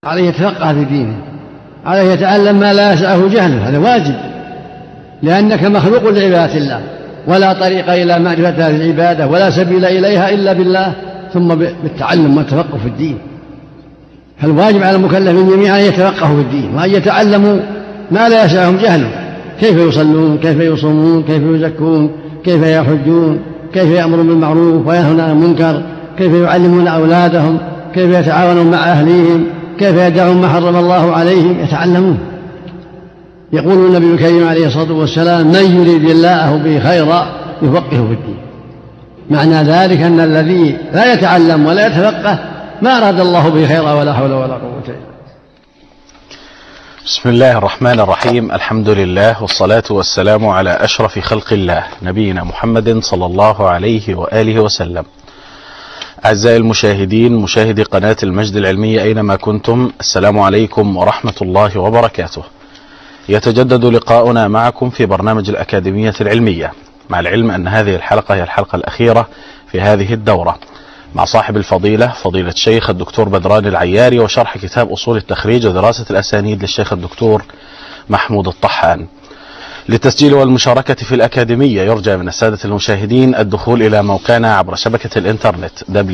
عليه يتفقه في دينه، عليه يتعلم ما لا يسعه جهله، هذا واجب، لأنك مخلوق لعبادة الله، ولا طريق إلى معرفة هذه العبادة ولا سبيل إليها إلا بالله، ثم بالتعلم والتفقه في الدين. فالواجب على المكلفين جميعا أن يتفقهوا في الدين وأن يتعلموا ما لا يسعهم جهله، كيف يصلون، كيف يصومون، كيف يزكون، كيف يحجون، كيف يأمرون بالمعروف وينهون عن المنكر، كيف يعلمون أولادهم، كيف يتعاونون مع أهليهم، كيف يدعون ما حرم الله عليهم، يتعلمون. يقول النبي الكريم عليه الصلاة والسلام: من يريد الله به خيرا يفقهه في الدين. معنى ذلك أن الذي لا يتعلم ولا يتفقه ما أراد الله به خيرا ولا حول ولا قوة إلا بالله. بسم الله الرحمن الرحيم. الحمد لله والصلاة والسلام على أشرف خلق الله نبينا محمد صلى الله عليه وآله وسلم. أعزائي المشاهدين، مشاهدي قناة المجد العلمية أينما كنتم، السلام عليكم ورحمة الله وبركاته. يتجدد لقاؤنا معكم في برنامج الأكاديمية العلمية، مع العلم أن هذه الحلقة هي الحلقة الأخيرة في هذه الدورة، مع صاحب الفضيلة فضيلة الشيخ الدكتور بدران العياري، وشرح كتاب أصول التخريج ودراسة الأسانيد للشيخ الدكتور محمود الطحان. للتسجيل والمشاركة في الأكاديمية يرجى من السادة المشاهدين الدخول إلى موقعنا عبر شبكة الإنترنت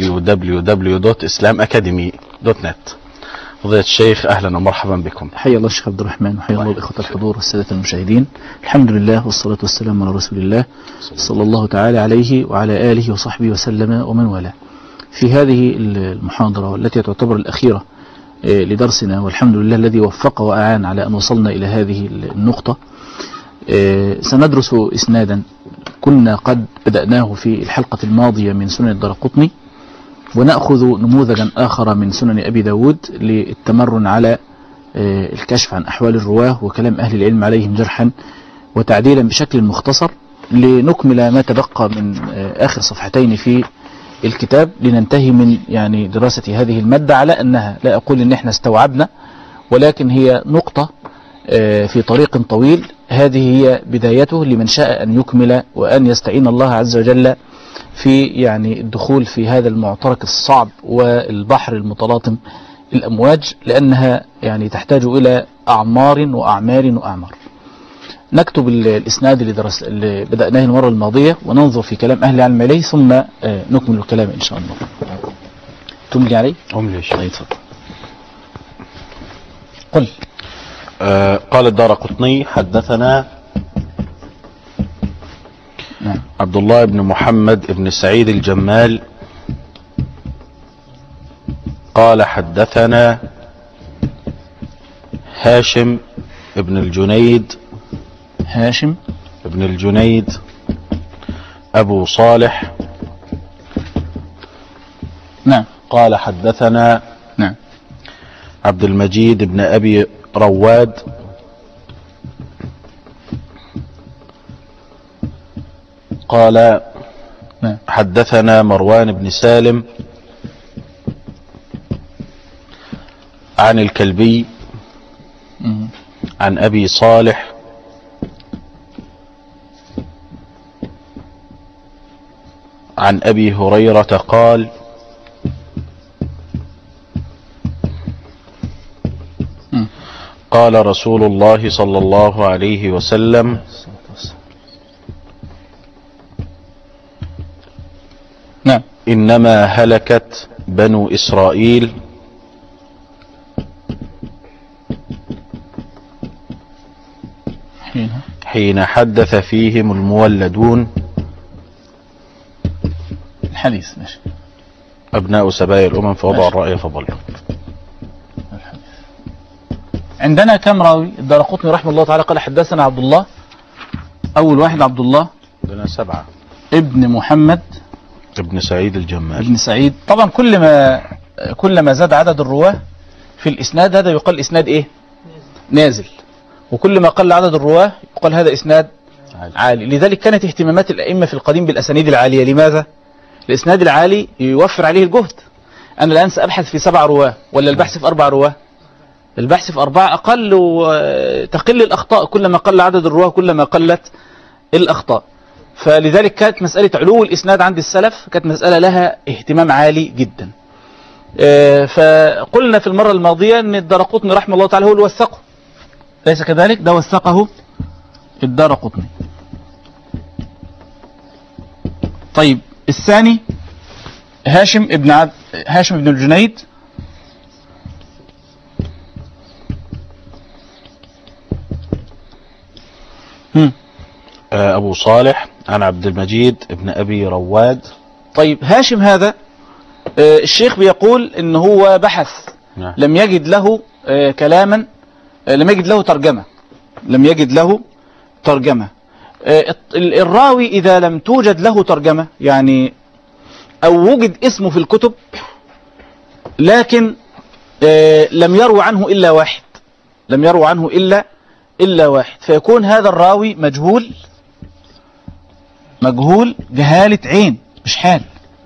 www.islamacademy.net. فضيلة الشيخ أهلا ومرحبا بكم. حيا الله الشيخ عبد الرحمن، وحيا الله الإخوة الحضور والسادة المشاهدين. الحمد لله والصلاة والسلام على رسول الله صلى الله تعالى عليه وعلى آله وصحبه وسلم ومن والاه. في هذه المحاضرة والتي تعتبر الأخيرة لدرسنا، والحمد لله الذي وفق وأعان على أن وصلنا إلى هذه النقطة، سندرس إسنادا كنا قد بدأناه في الحلقة الماضية من سنن الدارقطني، ونأخذ نموذجا آخر من سنن أبي داود للتمرن على الكشف عن أحوال الرواه وكلام أهل العلم عليهم جرحا وتعديلا بشكل مختصر، لنكمل ما تبقى من آخر صفحتين في الكتاب، لننتهي من دراسة هذه المادة على أنها، لا أقول إن إحنا استوعبنا، ولكن هي نقطة في طريق طويل. هذه هي بدايته لمن شاء أن يكمل وأن يستعين الله عز وجل في الدخول في هذا المعترك الصعب والبحر المتلاطم الأمواج، لأنها تحتاج إلى أعمار وأعمار وأعمار. نكتب الإسناد اللي بدأناه المرة الماضية، وننظر في كلام أهل العلم عليه، ثم نكمل الكلام إن شاء الله. تملي عليه؟ أملي شيء. قل. قال الدارقطني: حدثنا عبد الله بن محمد بن سعيد الجمال قال حدثنا هاشم بن الجنيد أبو صالح. نعم. قال حدثنا عبد المجيد بن أبي رواد قال حدثنا مروان بن سالم عن الكلبي عن أبي صالح عن أبي هريرة قال: قال رسول الله صلى الله عليه وسلم: إنما هلكت بنو إسرائيل حين حدث فيهم المولدون الحديث. ماشي. أبناء سبايا الأمم فوضع الرأي فضل. عندنا كم راوي؟ الدارقطني رحمه الله تعالى قال حدثنا عبد الله، أول واحد عبد الله، عندنا 7، ابن محمد ابن سعيد الجمال، ابن سعيد. طبعا كلما زاد عدد الرواه في الإسناد هذا يقال إسناد إيه؟ نازل. وكل ما قل عدد الرواه يقال هذا إسناد عالي. لذلك كانت اهتمامات الأئمة في القديم بالأسانيد العالية. لماذا؟ الإسناد العالي يوفر عليه الجهد. أنا الآن سأبحث في 7 رواه، ولا البحث في 4 رواه؟ البحث في 4 أقل، وتقل الأخطاء. كلما قل عدد الرواه كلما قلت الأخطاء. فلذلك كانت مسألة علو الإسناد عند السلف كانت مسألة لها اهتمام عالي جدا. فقلنا في المرة الماضية أن الدارقطني رحمه الله تعالى هو اللي وثقه، ليس كذلك؟ ده وثقه الدارقطني. طيب الثاني هاشم بن الجنيد أبو صالح عن عبد المجيد ابن أبي رواد. طيب هاشم هذا الشيخ بيقول إن هو بحث لم يجد له كلاما، لم يجد له ترجمة، لم يجد له ترجمة. الراوي إذا لم توجد له ترجمة يعني أو وجد اسمه في الكتب لكن لم يروى عنه إلا واحد، لم يروى عنه إلا واحد، فيكون هذا الراوي مجهول جهالة عين مش حال.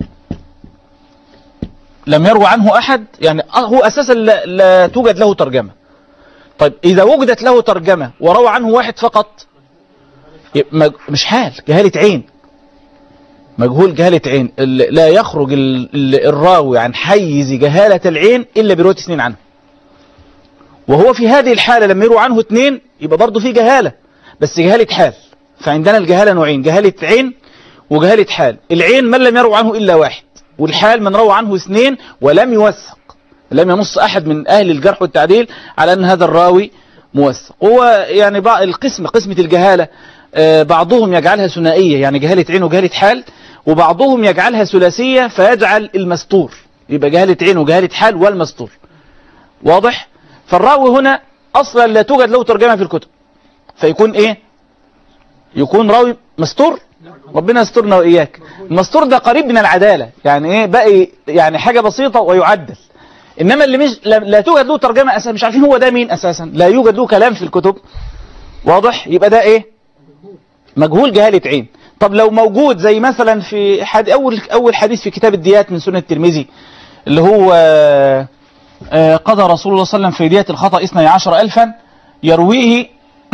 لم يروى عنه أحد يعني هو أساسا لا توجد له ترجمة. طيب إذا وجدت له ترجمة وروى عنه واحد فقط مش حال، جهالة عين، مجهول جهالة عين. لا يخرج الراوي عن حيز جهالة العين إلا برواية اثنين عنه، وهو في هذه الحالة لما يروى عنه اثنين يبقى برضه في جهالة بس جهالة حال. فعندنا الجهالة نوعين، جهالة عين وجهالة حال. العين من لم يروى عنه إلا واحد، والحال من روى عنه اثنين ولم يوثق، لم ينص أحد من أهل الجرح والتعديل على أن هذا الراوي موثق. هو يعني قسمة الجهالة بعضهم يجعلها ثنائية يعني جهالة عين وجهالة حال، وبعضهم يجعلها ثلاثية فيجعل المستور يبقى جهالة عين وجهالة حال والمستور. واضح؟ فالراوي هنا أصلا لا توجد له ترجمة في الكتب، فيكون إيه؟ يكون راوي مستور. ربنا يسترنا وإياك. المستور ده قريب من العدالة يعني إيه بقى، يعني حاجة بسيطة ويعدل. إنما اللي مش لا توجد له ترجمة أساسا، مش عارفين هو ده مين أساسا، لا يوجد له كلام في الكتب. واضح؟ يبقى ده إيه؟ مجهول جهالة عين. طب لو موجود زي مثلا في أول حديث في كتاب الديات من سنة الترمذي اللي هو قضى رسول الله صلى الله عليه وسلم في دية الخطأ 12,000 يرويه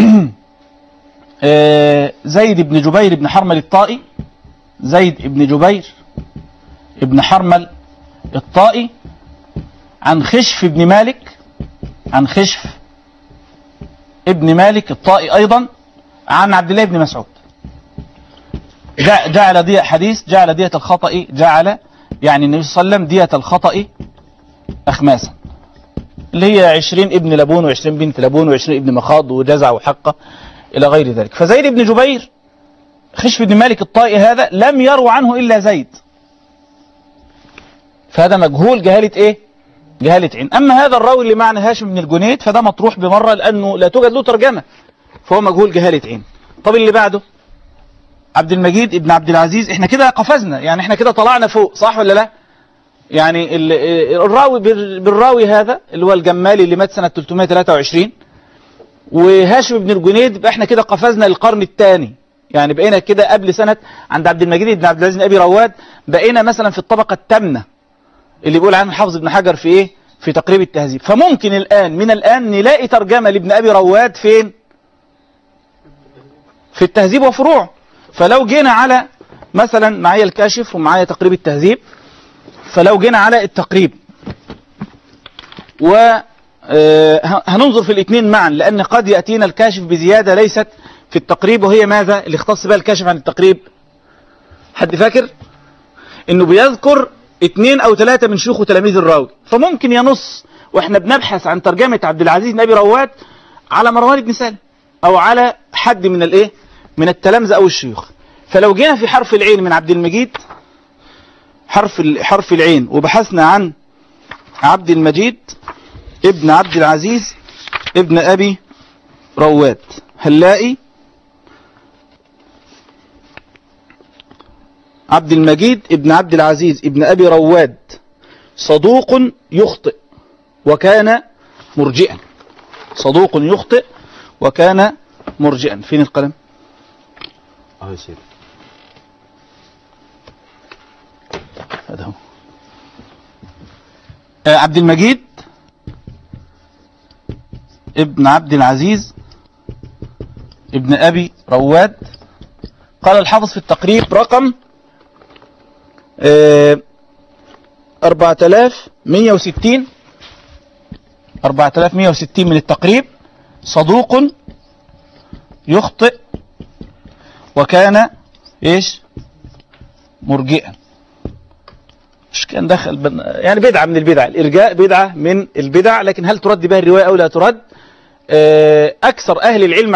زيد بن جبير بن حرمل الطائي، زيد بن جبير بن حرمل الطائي عن خشف بن مالك، عن خشف ابن مالك الطائي أيضا عن عبد الله بن مسعود. جعل دية حديث جعل دية الخطأ، جعل يعني النبي صلى الله عليه وسلم دية الخطأ أخماسا اللي هي 20 ابن لبون و20 بنت لبون و20 ابن مخاض وجزع وحقه إلى غير ذلك. فزيد بن جبير خشف بن مالك الطائي هذا لم يروى عنه إلا زيد، فهذا مجهول جهالة إيه؟ جهالة عين. أما هذا الراوي اللي معنى هاشم بن الجنيد فده مطروح بمرة لأنه لا توجد له ترجمة، فهو مجهول جهالة عين. طب اللي بعده عبد المجيد ابن عبد العزيز، احنا كده قفزنا يعني، احنا كده طلعنا فوق، صح ولا لا؟ يعني الراوي بالراوي هذا اللي هو الجمالي اللي مات سنة 323 وهاشم بن الجنيد، يبقى احنا كده قفزنا للقرن الثاني، يعني بقينا كده قبل سنة عند عبد المجيد بن عبد العزيز بن أبي رواد بقينا مثلا في الطبقة الثامنة اللي بيقول عنه الحافظ ابن حجر في ايه؟ في تقريب التهذيب. فممكن من الآن نلاقي ترجمة لابن أبي رواد فين؟ في التهذيب وفروع. فلو جينا على مثلا معايا الكاشف ومعايا تقريب التهذيب، فلو جينا على التقريب وهننظر في الاثنين معا، لأن قد يأتينا الكاشف بزيادة ليست في التقريب، وهي ماذا اللي اختص بها الكاشف عن التقريب؟ حد فاكر؟ انه بيذكر 2 أو 3 من شيوخ وتلاميذ الراوي، فممكن ينص واحنا بنبحث عن ترجمة عبد العزيز بن أبي رواد على مروان بن سالم او على حد من الايه؟ من التلامذة او الشيوخ. فلو جينا في حرف العين من عبد المجيد، حرف العين، وبحثنا عن عبد المجيد ابن عبد العزيز ابن أبي رواد، هنلاقي عبد المجيد ابن عبد العزيز ابن أبي رواد صدوق يخطئ وكان مرجئا، صدوق يخطئ وكان مرجئا. فين القلم؟ يسير. هذا هو عبد المجيد ابن عبد العزيز ابن أبي رواد. قال الحافظ في التقريب رقم 4160 من التقريب: صدوق يخطئ وكان ايش؟ مرجئا. مش كان دخل يعني بدعة من البدع، الإرجاء بدعة من البدع، لكن هل ترد بها الرواية أو لا ترد؟ أكثر أهل العلم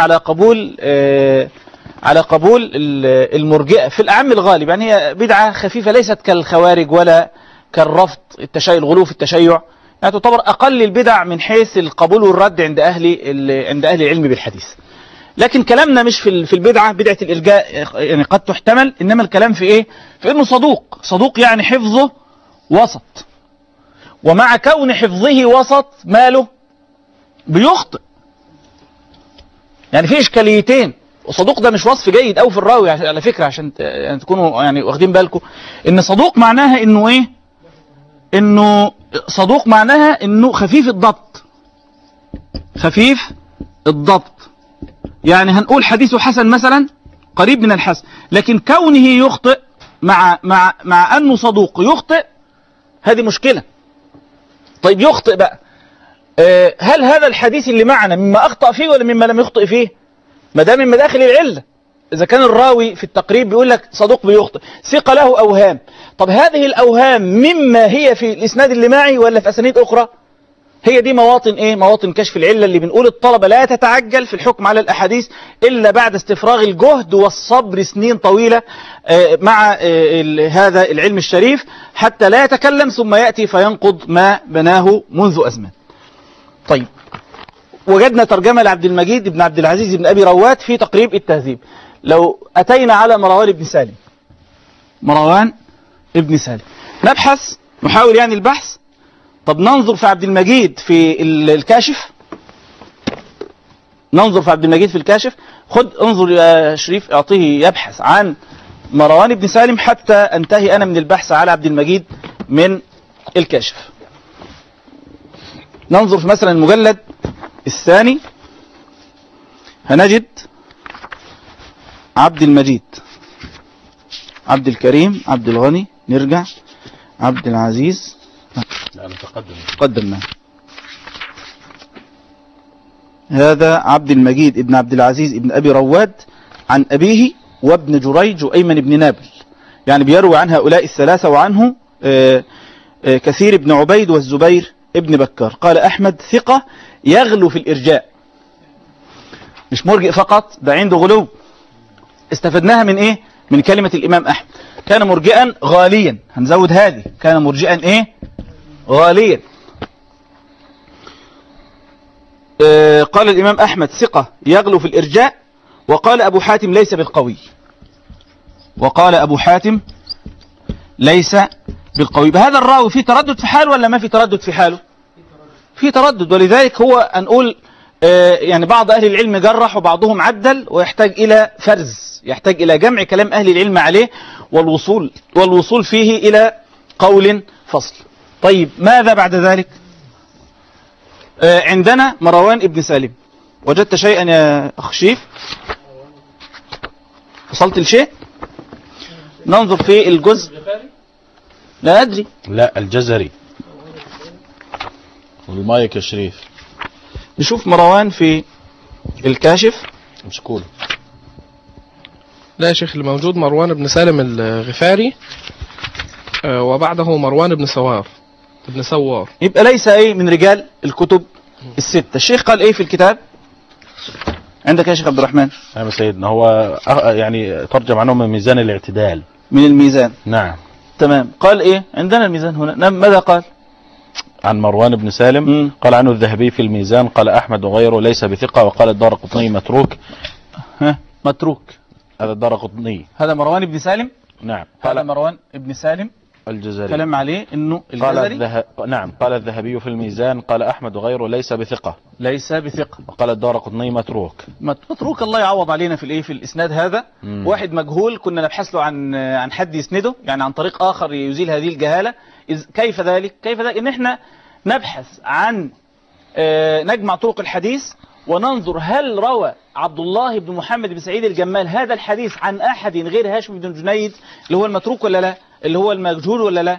على قبول المرجئة في الأعم الغالب، يعني هي بدعة خفيفة ليست كالخوارج ولا كالرفض الغلو في التشيع، يعني تعتبر أقل البدع من حيث القبول والرد عند أهل العلم بالحديث. لكن كلامنا مش في البدعة، بدعة الإرجاء يعني قد تحتمل، إنما الكلام في إيه؟ في إنه صدوق يعني حفظه وسط، ومع كون حفظه وسط ماله بيخطئ، يعني في إشكاليتين. وصدوق ده مش وصف جيد أو في الراوي على فكرة، عشان يعني تكونوا يعني واخدين بالكم إن صدوق معناها إنه إيه؟ إنه صدوق معناها إنه خفيف الضبط، يعني هنقول حديثه حسن مثلا، قريب من الحسن، لكن كونه يخطئ مع أنه صدوق يخطئ، هذه مشكلة. طيب يخطئ بقى، هل هذا الحديث اللي معنا مما أخطأ فيه ولا مما لم يخطئ فيه؟ ما دام من مداخل العلة. إذا كان الراوي في التقريب بيقول لك صدوق بيخطئ، ثقة له أوهام، طب هذه الأوهام مما هي في الإسناد اللي معي ولا في أسانيد أخرى؟ هي دي مواطن إيه؟ مواطن كشف العلة، اللي بنقول الطلبة لا تتعجل في الحكم على الأحاديث إلا بعد استفراغ الجهد والصبر سنين طويلة مع هذا العلم الشريف، حتى لا يتكلم ثم يأتي فينقض ما بناه منذ أزمان. طيب، وجدنا ترجمة لعبد المجيد بن عبد العزيز بن أبي رواد في تقريب التهذيب. لو أتينا على مروان ابن سالم نبحث، نحاول يعني البحث. طب ننظر في عبد المجيد في الكاشف، انظر يا شريف، اعطيه يبحث عن مروان بن سالم حتى انتهي أنا من البحث على عبد المجيد من الكاشف. ننظر في مثلا المجلد الثاني، هنجد عبد المجيد، عبد الكريم، عبد الغني، نرجع عبد العزيز، قدمنا هذا عبد المجيد ابن عبد العزيز ابن أبي رواد عن أبيه وابن جريج وأيمن بن نابل، يعني بيروي عن هؤلاء الثلاثة، وعنه كثير بن عبيد والزبير ابن بكر. قال أحمد ثقة يغلو في الإرجاء، مش مرجئ فقط، ده عنده غلو. استفدناها من إيه؟ من كلمة الإمام أحمد، كان مرجئا غاليا، هنزود هذه، كان مرجئا إيه؟ غاليا. قال الإمام أحمد ثقة يغلو في الإرجاء. وقال أبو حاتم ليس بالقوي، بهذا الراوي في تردد في حاله ولا ما في تردد في حاله؟ في تردد، ولذلك هو أنقول يعني بعض أهل العلم جرح وبعضهم عدل، ويحتاج إلى فرز، يحتاج إلى جمع كلام أهل العلم عليه والوصول فيه إلى قول فصل. طيب ماذا بعد ذلك؟ عندنا مروان ابن سالم، وجدت شيئا يا أخ شريف؟ وصلت لشيء؟ ننظر في الجزء، لا أدري، لا الجزري والمايك يا شريف. نشوف مروان في الكاشف، مش كول. لا يا شيخ، اللي موجود مروان بن سالم الغفاري، وبعده مروان بن سوار. يبقى ليس ايه من رجال الكتب الستة. الشيخ قال ايه في الكتاب عندك يا شيخ عبد الرحمن؟ نعم سيدنا، هو يعني ترجم عنه من ميزان الاعتدال. من الميزان، نعم تمام. قال ايه عندنا الميزان هنا؟ ماذا قال عن مروان بن سالم؟ قال عنه الذهبي في الميزان، قال أحمد وغيره ليس بثقة، وقال الدارقطني متروك. متروك، هذا الدارقطني، هذا مروان بن سالم. نعم، هذا مروان بن سالم الجزري، كلام عليه انه الجزري. نعم، قال الذهبي في الميزان، قال أحمد وغيره ليس بثقة، وقال الدارقطني متروك. الله يعوض علينا في الايه، في الاسناد هذا. واحد مجهول كنا نبحث له عن حد يسنده، يعني عن طريق اخر يزيل هذه الجهالة. كيف ذلك ان احنا نبحث عن نجمع طرق الحديث، وننظر هل روى عبد الله بن محمد بن سعيد الجمال هذا الحديث عن أحد غير هاشم بن جنيد اللي هو المتروك ولا لا، اللي هو المجهول ولا لا.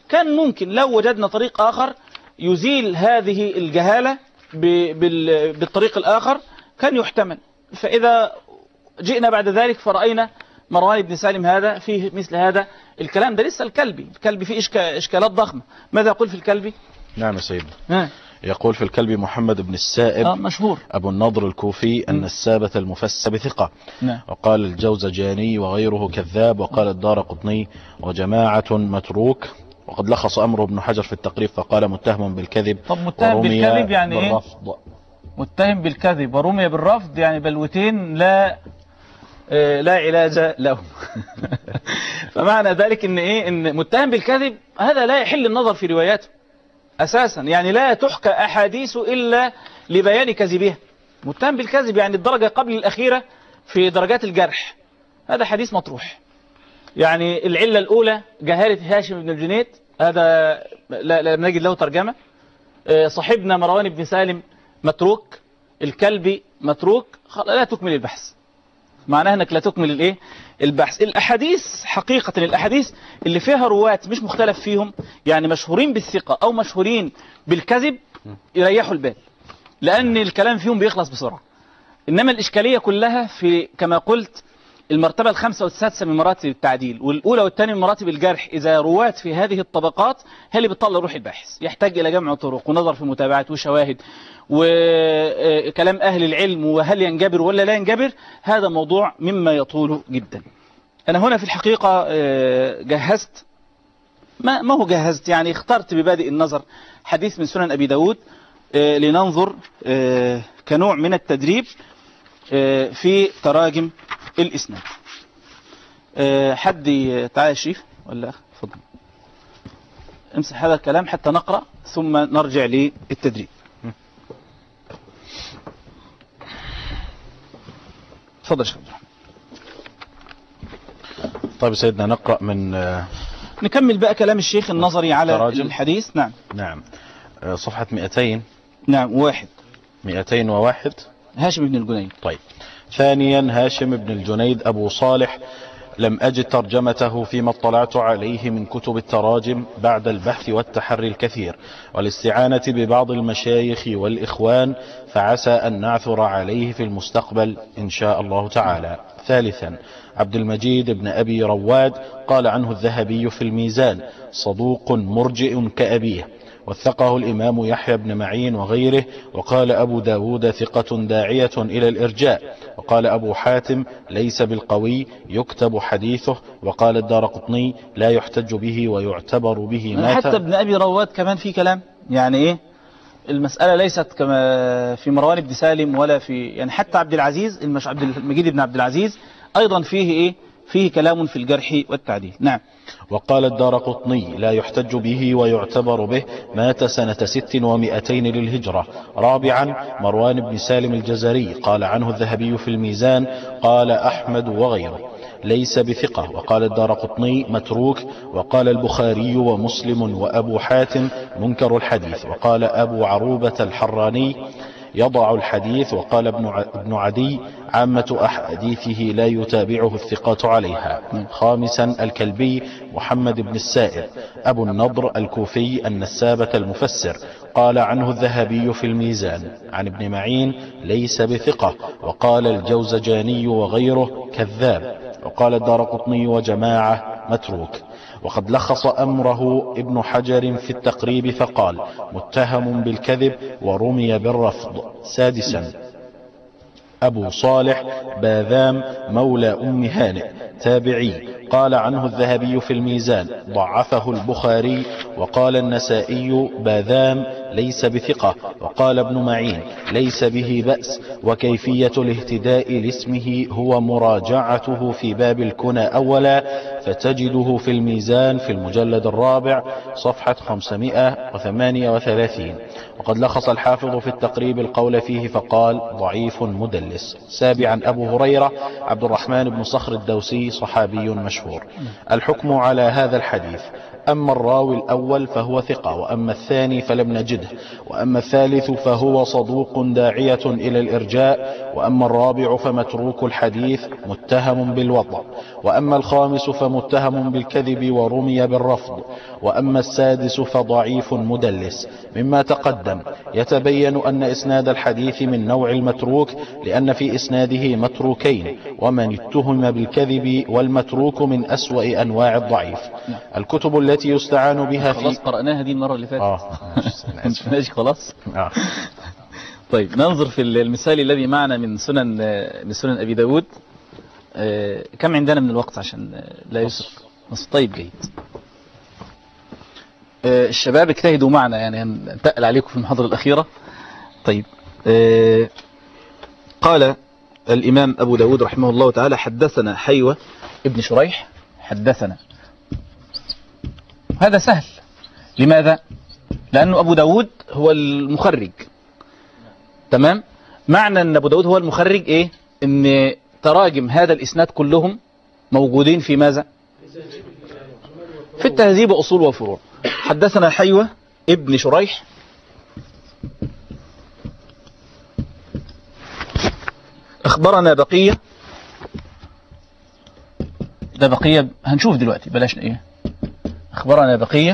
كان ممكن لو وجدنا طريق آخر يزيل هذه الجهالة بالطريق الآخر كان يحتمل. فإذا جئنا بعد ذلك فرأينا مروان بن سالم هذا فيه مثل هذا الكلام ده. لسه الكلبي فيه إشكالات ضخمة. ماذا يقول في الكلبي؟ نعم يا سيدنا. يقول في الكلبي محمد بن السائب مشهور أبو النضر الكوفي أن السابة المفسر بثقة. وقال الجوزجاني وغيره كذاب. وقال الدارقطني وجماعة متروك. وقد لخص أمره ابن حجر في التقريب فقال متهم بالكذب. طب متهم بالكذب يعني ايه؟ متهم بالكذب ورمي بالرفض يعني بلوتين لا علاج لهم. فمعنى ذلك ان ايه؟ ان متهم بالكذب هذا لا يحل النظر في رواياته اساسا، يعني لا تحكى احاديث الا لبيان كذبها. متهم بالكذب يعني الدرجة قبل الاخيرة في درجات الجرح، هذا حديث مطروح. يعني العلة الاولى جهالة هاشم بن الجنيد، هذا لا نجد له ترجمة. صاحبنا مروان بن سالم متروك، الكلبي متروك، لا تكمل البحث. معناها انك لا تكمل الايه؟ البحث. الاحاديث حقيقة الاحاديث اللي فيها رواة مش مختلف فيهم، يعني مشهورين بالثقة او مشهورين بالكذب، يريحوا البال لان الكلام فيهم بيخلص بسرعة. انما الاشكالية كلها في كما قلت المرتبة الخامسة والسادسة من مراتب التعديل، والأولى والثانية من مراتب الجرح. إذا رواة في هذه الطبقات هي اللي بتطلع روح الباحث، يحتاج إلى جمع طرق ونظر في متابعات وشواهد وكلام أهل العلم، وهل ينجبر ولا لا ينجبر. هذا موضوع مما يطول جدا. أنا هنا في الحقيقة جهزت، ما هو جهزت، يعني اخترت ببادئ النظر حديث من سنن أبي داود لننظر كنوع من التدريب في تراجم الإسناد. حد تعالى يا شريف ولا أخ؟ تفضل امسح هذا الكلام حتى نقرأ ثم نرجع للتدريب. تفضل شيخ عبد الرحمن. طيب سيدنا نقرأ من نكمل بقى كلام الشيخ النظري على تراجم الحديث. نعم صفحة 200. نعم 201 هاشم بن الجنيد. طيب ثانيا هاشم بن الجنيد أبو صالح لم أجد ترجمته فيما اطلعت عليه من كتب التراجم بعد البحث والتحري الكثير والاستعانة ببعض المشايخ والإخوان، فعسى أن نعثر عليه في المستقبل إن شاء الله تعالى. ثالثا عبد المجيد بن أبي رواد قال عنه الذهبي في الميزان صدوق مرجئ كأبيه، وثقه الإمام يحيى بن معين وغيره. وقال أبو داود ثقة داعية إلى الإرجاء. وقال أبو حاتم ليس بالقوي يكتب حديثه. وقال الدارقطني لا يحتج به ويعتبر به حتى ابن أبي رواد كمان في كلام، يعني إيه المسألة ليست كما في مروان بن سالم ولا في، يعني حتى عبد العزيز عبد المجيد بن عبد العزيز أيضا فيه إيه؟ فيه كلام في الجرح والتعديل. نعم. وقال الدارقطني لا يحتج به ويعتبر به، مات سنة 602 للهجرة. رابعا مروان بن سالم الجزري قال عنه الذهبي في الميزان قال أحمد وغيره ليس بثقة. وقال الدارقطني متروك. وقال البخاري ومسلم وأبو حاتم منكر الحديث. وقال أبو عروبة الحراني يضع الحديث. وقال ابن عدي عامة أحاديثه لا يتابعه الثقات عليها. خامسا الكلبي محمد بن السائب أبو النضر الكوفي النسابة المفسر قال عنه الذهبي في الميزان عن ابن معين ليس بثقة. وقال الجوزجاني وغيره كذاب. وقال الدارقطني وجماعة متروك. وقد لخص أمره ابن حجر في التقريب فقال متهم بالكذب ورمي بالرفض. سادسا أبو صالح باذام مولى أم هانئ تابعي قال عنه الذهبي في الميزان ضعفه البخاري. وقال النسائي باذام ليس بثقة. وقال ابن معين ليس به بأس. وكيفية الاهتداء لاسمه هو مراجعته في باب الكنى أولا، فتجده في الميزان في المجلد الرابع صفحة 538. وقد لخص الحافظ في التقريب القول فيه فقال ضعيف مدلس. سابعا أبو هريرة عبد الرحمن بن صخر الدوسي صحابي مشهور. الحكم على هذا الحديث: أما الراوي الأول فهو ثقة، وأما الثاني فلم نجده، وأما الثالث فهو صدوق داعية إلى الإرجاء، وأما الرابع فمتروك الحديث متهم بالوضع، وأما الخامس فمتهم بالكذب ورمي بالرفض. وأما السادس فضعيف مدلس. مما تقدم يتبين أن إسناد الحديث من نوع المتروك، لأن في إسناده متروكين، ومن اتهم بالكذب والمتروك من أسوأ أنواع الضعيف. الكتب التي يستعان بها خلاص قرأناها دي المرة اللي فاتت. ماشي خلاص. طيب ننظر في المثال الذي معنا من سنن أبي داود. كم عندنا من الوقت عشان لا يسرق؟ طيب جيد. الشباب اجتهدوا معنا، يعني هنتقل عليكم في المحاضرة الأخيرة. طيب قال الإمام أبو داود رحمه الله تعالى: حدثنا حيوة ابن شريح. حدثنا، هذا سهل. لماذا؟ لأنه أبو داود هو المخرج. تمام. معنى أن أبو داود هو المخرج إيه؟ أن تراجم هذا الإسناد كلهم موجودين في ماذا؟ في التهذيب وأصول وفروع. حدثنا حيوة ابن شريح أخبرنا بقية. ده بقية هنشوف دلوقتي، بلاش إيه. أخبرنا بقية.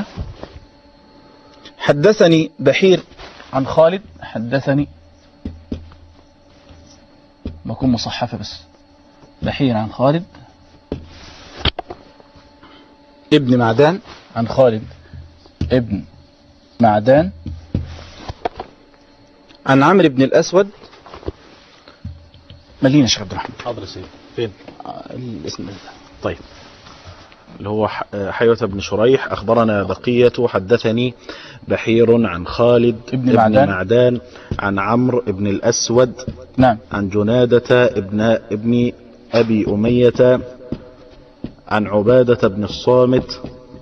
حدثني بحير عن خالد. حدثني بكون مصحفة بس. بحير عن خالد ابن معدان عن خالد ابن معدان عن عمرو بن الأسود. ملينا شيخ عبد الرحمن. حاضر سيدي. فين الاسم ده؟ طيب، اللي هو حيوة بن شريح. أخبرنا بقية. حدثني بحير عن خالد ابن معدان عن عمرو بن الأسود. نعم. عن جنادة ابن أبي أمية عن عبادة بن الصامت.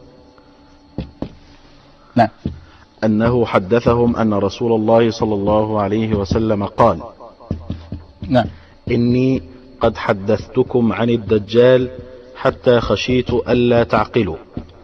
نعم. أنه حدثهم أن رسول الله صلى الله عليه وسلم قال: نعم. إني قد حدثتكم عن الدجال حتى خشيت ألا تعقلوا.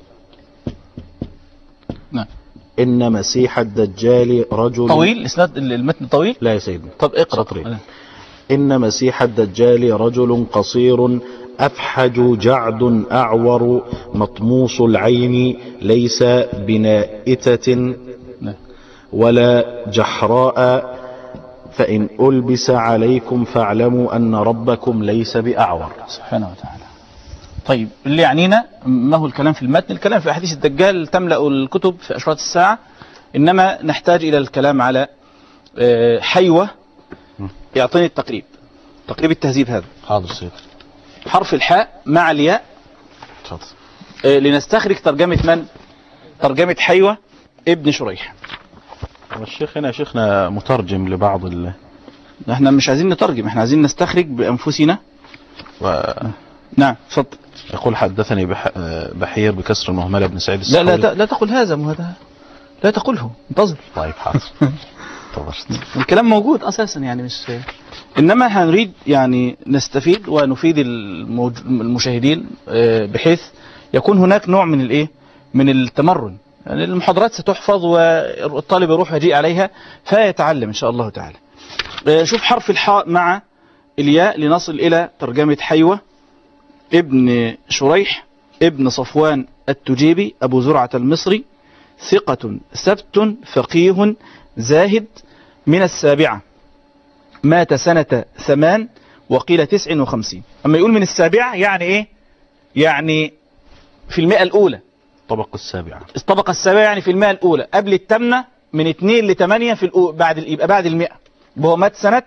نعم. إن مسيح الدجال رجل طويل. إسناد المتن طويل. لا يا سيدنا. طب اقرأ. سطرين. إن مسيح الدجال رجل قصير أفحج جعد أعور مطموس العين ليس بنائتة ولا جحراء، فإن ألبس عليكم فاعلموا أن ربكم ليس بأعور. سبحانه وتعالى. طيب اللي يعنينا ما هو الكلام في المتن؟ الكلام في أحاديث الدجال تملأ الكتب في أشراط الساعة، إنما نحتاج إلى الكلام على حيوة. يعطيني التقريب، تقريب التهذيب هذا. حاضر سيد. حرف الحاء مع الياء. لنستخرج ترجمة من؟ ترجمة حيوة ابن شريح. الشيخ هنا شيخنا مترجم لبعض احنا مش عايزين نترجم، احنا عايزين نستخرج بأنفسنا. نعم اتفضل. يقول حدثني بحير بكسر المهملة بن سعيد السحولي. لا تقل هذا لا تقله، انتظر. طيب حاضر. الكلام موجود أساسا، يعني مش، إنما هنريد يعني نستفيد ونفيد المشاهدين بحيث يكون هناك نوع من الإيه، من التمرن. يعني المحاضرات ستحفظ والطالب يروح يجيء عليها فيتعلم إن شاء الله تعالى. شوف حرف الحاء مع الياء لنصل إلى ترجمة حيوة ابن شريح ابن صفوان التجيبي أبو زرعة المصري، ثقة ثبت فقيه زاهد، من السابعة، مات سنة 8 وقيل 59. أما يقول من السابعة يعني إيه؟ يعني في المئة الأولى. الطبقة السابعة. الطبقة السابعة يعني في المئة الأولى، قبل التامنة من 2 ل8 في يبقى بعد المئة. وهو مات سنة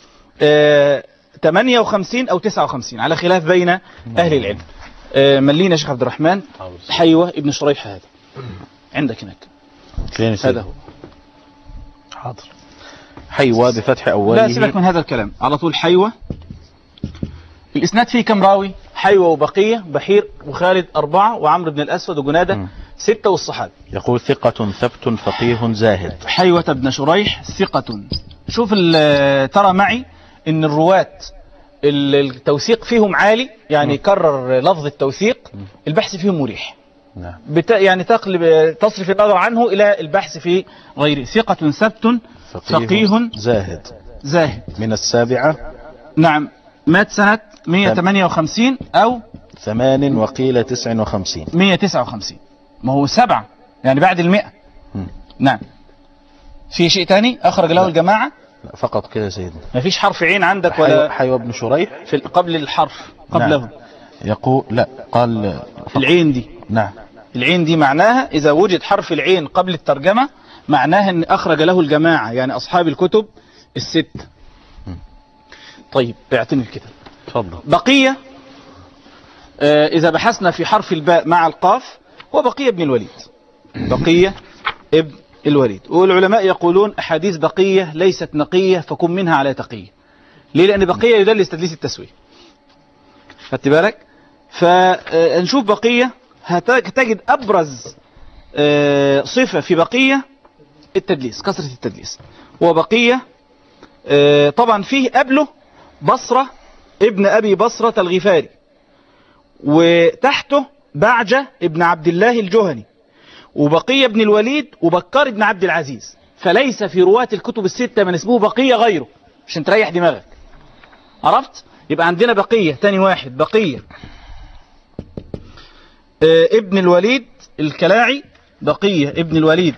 58 أو 59 على خلاف بين أهل العلم. ملينا شيخ عبد الرحمن. حيوة ابن شريح هذا عندك هناك. هذا هو. حاضر. حيوة بفتح أوله. لا سيبك من هذا الكلام، على طول حيوة. الإسناد فيه كم راوي؟ حيوة وبقية، بحير وخالد 4، وعمرو بن الأسود وجنادة 6، والصحابي. يقول ثقة ثبت فقيه زاهد. حيوة بن شريح ثقة. شوف ترى معي إن الرواة التوثيق فيهم عالي، يعني كرر لفظ التوثيق، البحث فيهم مريح. نعم. يعني تصرف النظر عنه إلى البحث في غيره. ثقة ثبت فقيه زاهد. زاهد. من السابعة. نعم. مات سنة 158 أو 8 وقيل 59. 159. ما هو 7 يعني بعد 100. نعم. في شيء تاني أخرج له الجماعة؟ لا فقط كده يا سيدنا. ما فيش حرف عين عندك ولا حيوى بن شريح في قبل الحرف قبله؟ نعم. يقول لا قال العين دي. نعم. العين دي معناها إذا وجد حرف العين قبل الترجمة معناها أن أخرج له الجماعة، يعني أصحاب الكتب الست. طيب اعتني الكتاب. تفضل. بقية إذا بحثنا في حرف الباء مع القاف هو بقية ابن الوليد. بقية ابن الوليد. والعلماء يقولون أحاديث بقية ليست نقية فكن منها على تقية. ليه؟ لأن بقية يدلس تدليس التسوية. خدت بالك؟ فنشوف بقية هتجد أبرز صفة في بقية التدليس، كثرة التدليس. وبقية طبعا فيه قبله بصرة ابن أبي بصرة الغفاري، وتحته بعجة ابن عبد الله الجهني، وبقية ابن الوليد، وبكار ابن عبد العزيز. فليس في رواة الكتب الستة من اسمه بقية غيره عشان تريح دماغك. عرفت؟ يبقى عندنا بقية تاني واحد بقية ابن الوليد الكلاعي. بقية ابن الوليد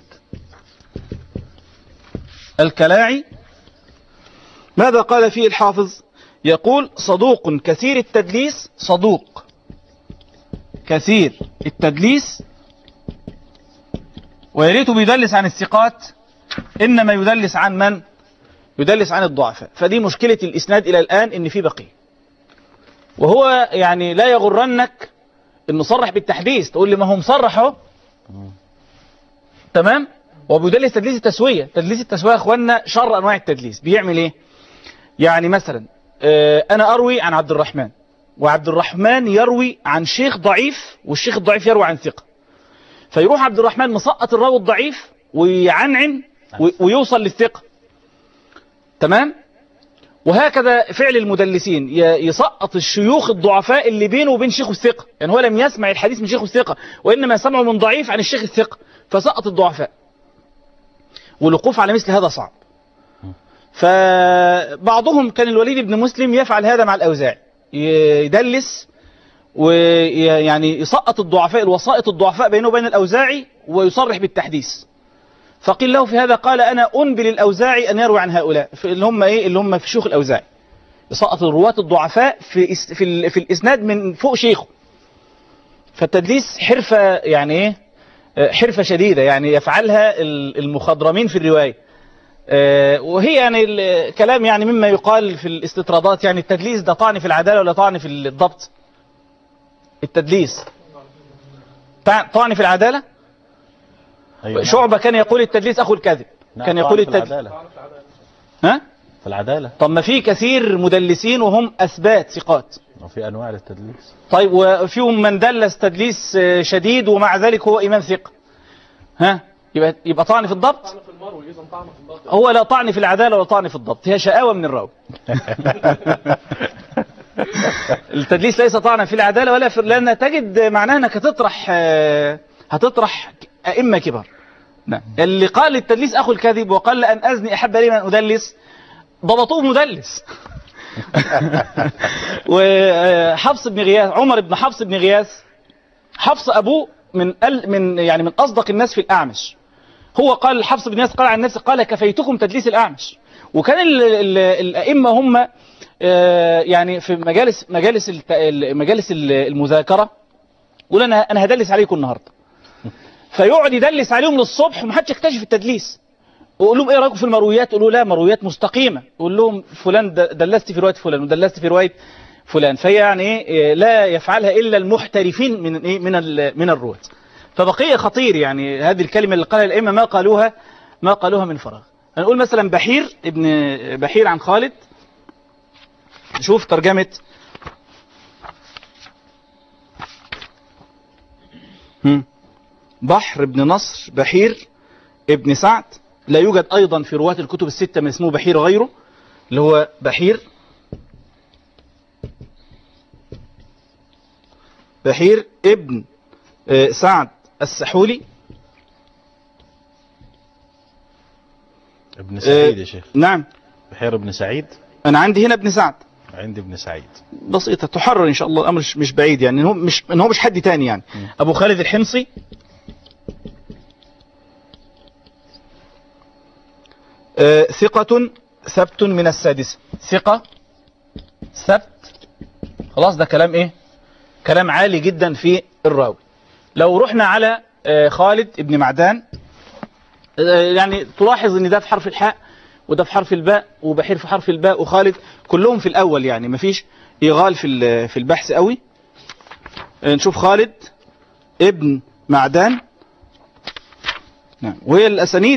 الكلاعي ماذا قال فيه الحافظ؟ يقول صدوق كثير التدليس. صدوق كثير التدليس، ويريت بيدلس عن الثقات، إنما يدلس عن من؟ يدلس عن الضعفاء. فدي مشكلة الإسناد إلى الآن، إن في بقية. وهو يعني لا يغرنك إنه صرح بالتحديث تقول لي ما هو مصرح اهو. تمام. وبيدلس تدليس التسوية. تدليس التسوية يا اخوانا شر انواع التدليس. بيعمل ايه؟ يعني مثلا انا اروي عن عبد الرحمن، وعبد الرحمن يروي عن شيخ ضعيف، والشيخ الضعيف يروي عن ثقة، فيروح عبد الرحمن مسقط الراوي الضعيف ويعنعن ويوصل للثقة. تمام. وهكذا فعل المدلسين، يسقط الشيوخ الضعفاء اللي بينه وبين شيخ الثقة، يعني هو لم يسمع الحديث من شيخ الثقة وإنما سمعه من ضعيف عن الشيخ الثقة، فسقط الضعفاء. والوقوف على مثل هذا صعب. فبعضهم كان الوليد بن مسلم يفعل هذا مع الأوزاعي، يدلس ويعني يسقط الضعفاء، الوسائط الضعفاء بينه وبين الأوزاعي، ويصرح بالتحديث. فقيل له في هذا قال أنا أنبل الأوزاعي أن يروي عن هؤلاء اللي هم إيه؟ اللي هم في شيوخ الأوزاعي. يسقط الرواة الضعفاء في الإسناد من فوق شيخه. فالتدليس حرفة يعني إيه؟ حرفة شديدة يعني يفعلها المخضرمين في الرواية. وهي يعني الكلام يعني مما يقال في الاستطرادات، يعني التدليس ده طعن في العدالة ولا طعن في الضبط؟ التدليس طعن في العدالة؟ أيوة. شعبة كان يقول التدليس أخو الكذب. كان يقول التدليس ها؟ في العدالة. طب ما في كثير مدلسين وهم أثبات ثقات. وفي أنواع للتدليس. طيب وفيهم من دلس تدليس شديد ومع ذلك هو إمام ثقة. ها؟ يبقى طعن في الضبط؟ هو لا طعن في العدالة ولا طعن في الضبط، هي شقاوة من الراوي. التدليس ليس طعنا في العدالة ولا في، لأن تجد معناها أنك هتطرح أئمة كبار. نعم. اللي قال التدليس أخو الكذب وقال لأن أزني أحب لي من أدلس ضبطوه مدلس. وحفص بن غياث، عمر بن حفص بن غياث، حفص أبوه من أصدق الناس في الأعمش. هو قال حفص بن غياث قال عن نفسه قال كفيتكم تدليس الأعمش. وكان الأئمة هم يعني في مجالس المذاكرة يقول أنا هدلس عليكم النهاردة، فيقعد يدلس عليهم للصبح ومحدش يكتشف التدليس. ويقول لهم ايه رايكم في المرويات؟ يقولوا لا مرويات مستقيمة. يقول لهم فلان دلست في رواية فلان ودلست في رواية فلان. فهي يعني إيه لا يفعلها إلا المحترفين من الرواة. فبقية خطير يعني هذه الكلمة اللي قالها الأئمة ما قالوها من فراغ. هنقول مثلا ابن بحير عن خالد. نشوف ترجمة بحر بن نصر بحير ابن سعد. لا يوجد أيضا في رواة الكتب الستة من اسمه بحير غيره، اللي هو بحير ابن سعد السحولي. ابن سعيد يا شيخ. نعم. بحير ابن سعيد. أنا عندي هنا ابن سعد. عند ابن سعيد. بسيطة تحرر إن شاء الله، الأمر مش بعيد يعني، إن هو مش حد تاني يعني. أبو خالد الحمصي ثقة ثبت من السادسة. ثقة ثبت، خلاص ده كلام إيه؟ كلام عالي جدا في الراوي. لو رحنا على خالد ابن معدان، يعني تلاحظ ان ده في حرف الحاء وده في حرف الباء وبحير في حرف الباء وخالد كلهم في الأول، يعني مفيش إيغال في البحث قوي. نشوف خالد ابن معدان. نعم. وهي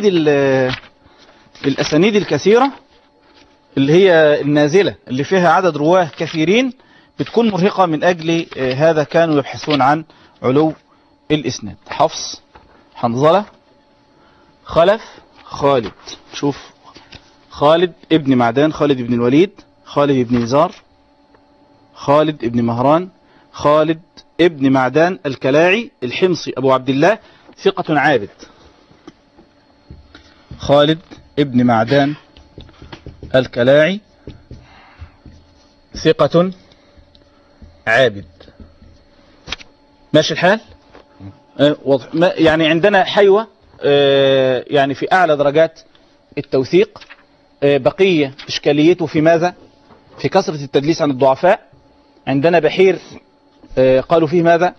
الأسانيد الكثيرة اللي هي النازلة اللي فيها عدد رواه كثيرين بتكون مرهقة، من أجل هذا كانوا يبحثون عن علو الإسناد. حفص، حنظلة، خلف، خالد. شوف خالد ابن معدان، خالد ابن الوليد، خالد ابن يزار، خالد ابن مهران، خالد ابن معدان الكلاعي الحمصي أبو عبد الله ثقة عابد. خالد ابن معدان الكلاعي ثقة عابد. ماشي الحال؟ يعني عندنا حيوة يعني في أعلى درجات التوثيق. بقية إشكاليته في ماذا؟ في كثرة التدليس عن الضعفاء. عندنا بحير قالوا فيه ماذا؟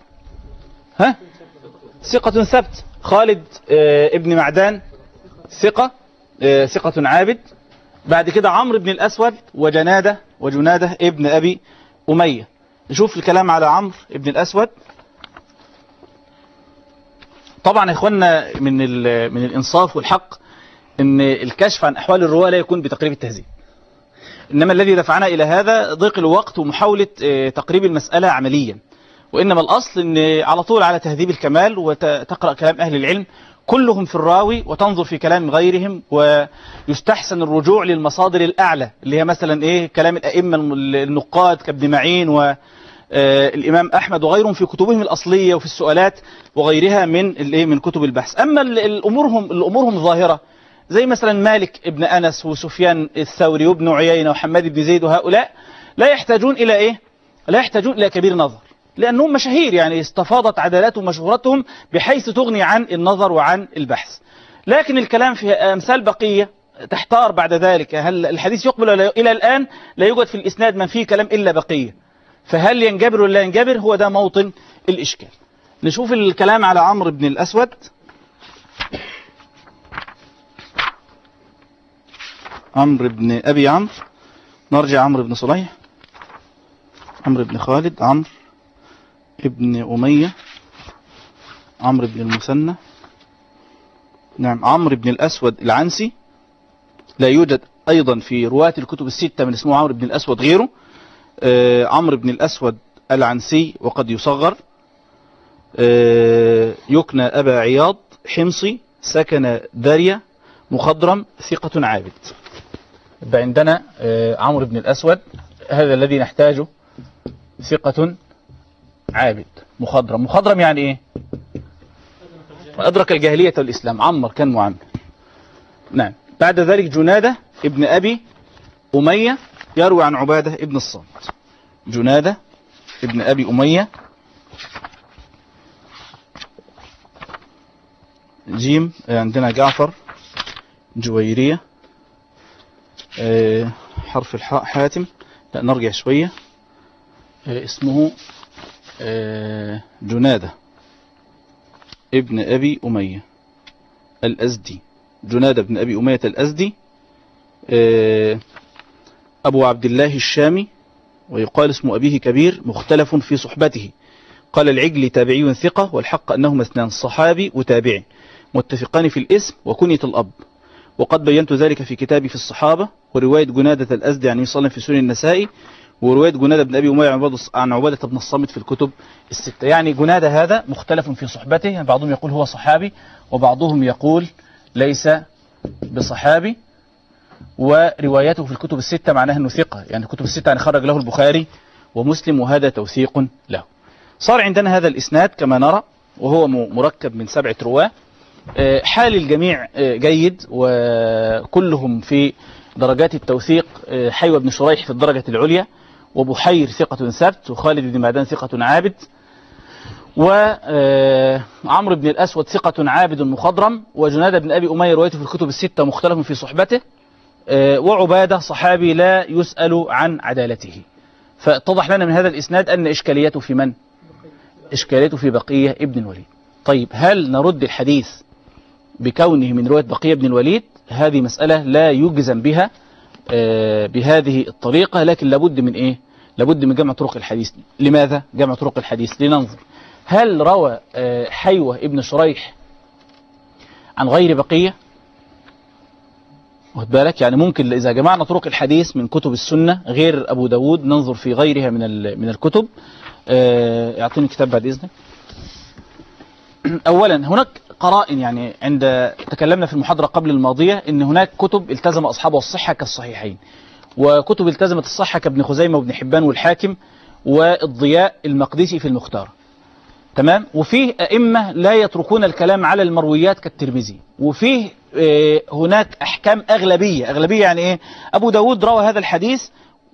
ثقة ثبت. خالد ابن معدان ثقة عابد. بعد كده عمرو بن الأسود وجنادة ابن أبي أمية. نشوف الكلام على عمرو ابن الأسود. طبعا يا إخواننا من الإنصاف والحق ان الكشف عن أحوال الرواة لا يكون بتقريب التهذيب، إنما الذي دفعنا إلى هذا ضيق الوقت ومحاولة تقريب المسألة عمليا. وإنما الأصل أن على طول على تهذيب الكمال وتقرأ كلام أهل العلم كلهم في الراوي وتنظر في كلام غيرهم، ويستحسن الرجوع للمصادر الأعلى اللي هي مثلا كلام الأئمة النقاد كابن معين والإمام أحمد وغيرهم في كتبهم الأصلية وفي السؤالات وغيرها من كتب البحث. أما الأمورهم ظاهرة زي مثلا مالك ابن أنس وسفيان الثوري وابن عيينة وحماد بن زيد، وهؤلاء لا يحتاجون إلى كبير نظر، لأنهم مشاهير، يعني استفاضت عدالاتهم ومشهورتهم بحيث تغني عن النظر وعن البحث. لكن الكلام في أمثال بقية تحتار بعد ذلك، هل الحديث يقبل إلى الآن لا يوجد في الإسناد من فيه كلام إلا بقية، فهل ينجبر ولا ينجبر؟ هو ده موطن الإشكال. نشوف الكلام على عمرو بن الأسود. عمرو بن أبي عمرو، نرجع عمرو بن صليح، عمرو بن خالد، عمرو ابن أمية، عمرو بن المثنى. نعم. عمرو بن الأسود العنسي، لا يوجد أيضا في رواة الكتب الستة من اسمه عمرو بن الأسود غيره. عمرو بن الأسود العنسي وقد يصغر. يكنى أبا عياض، حمصي، سكن داريا، مخضرم، ثقة عابد. يبقى عندنا عمرو بن الأسود هذا الذي نحتاجه، ثقة عابد، مخضرم يعني ايه؟ أدرك الجاهلية والإسلام، عمر كان معمر. نعم. بعد ذلك جنادة ابن أبي أمية يروي عن عبادة ابن الصامت. جنادة ابن أبي أمية. جيم. عندنا جعفر، جويرية، حرف الحاء حاتم. لا نرجع شوية. اسمه جنادة ابن أبي أمية الأزدي. جنادة ابن أبي أمية الأزدي أبو عبد الله الشامي، ويقال اسم أبيه كبير، مختلف في صحبته. قال العجلي تابعي ثقة، والحق أنهما اثنان، صحابي وتابعي، متفقان في الاسم وكنية الأب، وقد بينت ذلك في كتابي في الصحابة. ورواية جنادة الأزدي عن صلى في سنن النسائي، ورواية جنادة بن أبي أمية عن عبادة بن الصامت في الكتب الستة. يعني جنادة هذا مختلف في صحبته، يعني بعضهم يقول هو صحابي وبعضهم يقول ليس بصحابي. وروايته في الكتب الستة معناها أنه ثقة، يعني الكتب الستة يعني خرج له البخاري ومسلم، وهذا توثيق له. صار عندنا هذا الإسناد كما نرى، وهو مركب من 7 رواة. حال الجميع جيد وكلهم في درجات التوثيق. حيوة بن شريح في الدرجة العليا، وبحير ثقة ثبت، وخالد بن معدان ثقة عابد، وعمرو بن الأسود ثقة عابد مخضرم، وجنادة بن أبي أمية روايته في الكتب الستة مختلف في صحبته، وعبادة صحابي لا يسأل عن عدالته. فاتضح لنا من هذا الإسناد أن إشكاليته في من؟ إشكاليته في بقية ابن الوليد. طيب هل نرد الحديث بكونه من رواية بقية ابن الوليد؟ هذه مسألة لا يجزم بها بهذه الطريقة، لكن لابد من إيه؟ لابد من جمع طرق الحديث. لماذا جمع طرق الحديث؟ لننظر هل روى حيوة ابن شريح عن غير بقية؟ واخد بالك؟ يعني ممكن إذا جمعنا طرق الحديث من كتب السنة غير أبو داود ننظر في غيرها من الكتب. اعطيني كتاب بعد إذنك. أولا هناك قرائن، يعني عند تكلمنا في المحاضرة قبل الماضية إن هناك كتب التزم أصحابها الصحة كالصحيحين، وكتب التزمت الصحة كابن خزيمة وابن حبان والحاكم والضياء المقدسي في المختار. تمام. وفيه أئمة لا يتركون الكلام على المرويات كالترمذي، وفيه هناك أحكام أغلبية يعني إيه؟ أبو داود روى هذا الحديث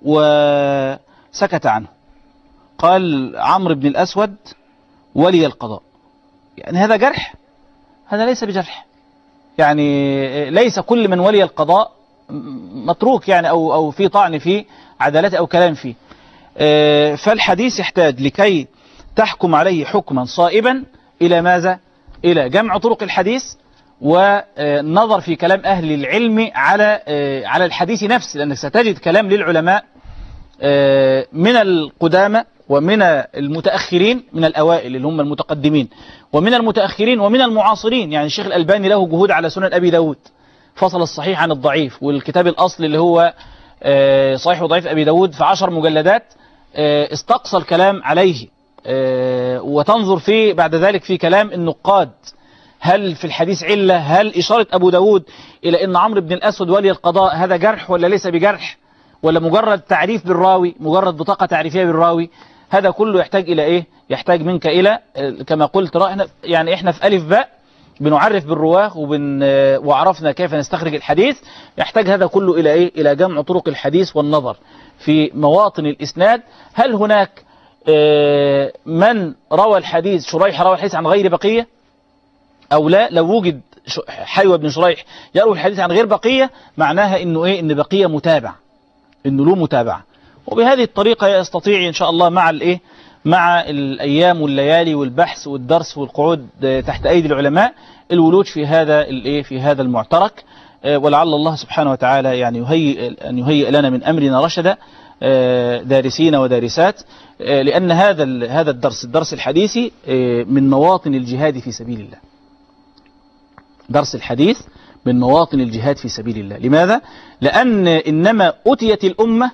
وسكت عنه، قال عمرو بن الأسود ولي القضاء. يعني هذا جرح؟ هذا ليس بجرح، يعني ليس كل من ولي القضاء متروك يعني أو في طعن في عدالته أو كلام فيه. فالحديث يحتاج لكي تحكم عليه حكما صائبا إلى ماذا؟ إلى جمع طرق الحديث ونظر في كلام أهل العلم على الحديث نفسه، لأنك ستجد كلام للعلماء من القدامى ومن المتأخرين، من الأوائل اللي هم المتقدمين ومن المتأخرين ومن المعاصرين. يعني الشيخ الألباني له جهود على سنن أبي داود، فصل الصحيح عن الضعيف، والكتاب الأصل اللي هو صحيح وضعيف أبي داود في 10 مجلدات استقصى الكلام عليه. وتنظر فيه بعد ذلك في كلام النقاد، هل في الحديث علة؟ هل إشارة أبو داود إلى أن عمرو بن الأسود ولي القضاء هذا جرح ولا ليس بجرح، ولا مجرد تعريف بالراوي، مجرد بطاقة تعريفية بالراوي؟ هذا كله يحتاج إلى إيه؟ يحتاج منك إلى كما قلت يعني إحنا في ألف باء بنعرف بالرواه وعرفنا كيف نستخرج الحديث. يحتاج هذا كله إلى إيه؟ إلى جمع طرق الحديث والنظر في مواطن الإسناد. هل هناك من روى الحديث شريح روى الحديث عن غير بقية أو لا؟ لو وجد حيوة بن شريح يروي الحديث عن غير بقية معناها إنه إيه؟ إن بقية متابع، إنه له متابعة. وبهذه الطريقة يستطيع إن شاء الله مع الأيام والليالي والبحث والدرس والقعود تحت أيدي العلماء الولوج في هذا المعترك. ولعل الله سبحانه وتعالى يعني أن يهيئ لنا من أمرنا رشدا دارسين ودارسات، لأن هذا الدرس الحديثي من مواطن الجهاد في سبيل الله. درس الحديث من مواطن الجهاد في سبيل الله. لماذا؟ لأن إنما أتيت الأمة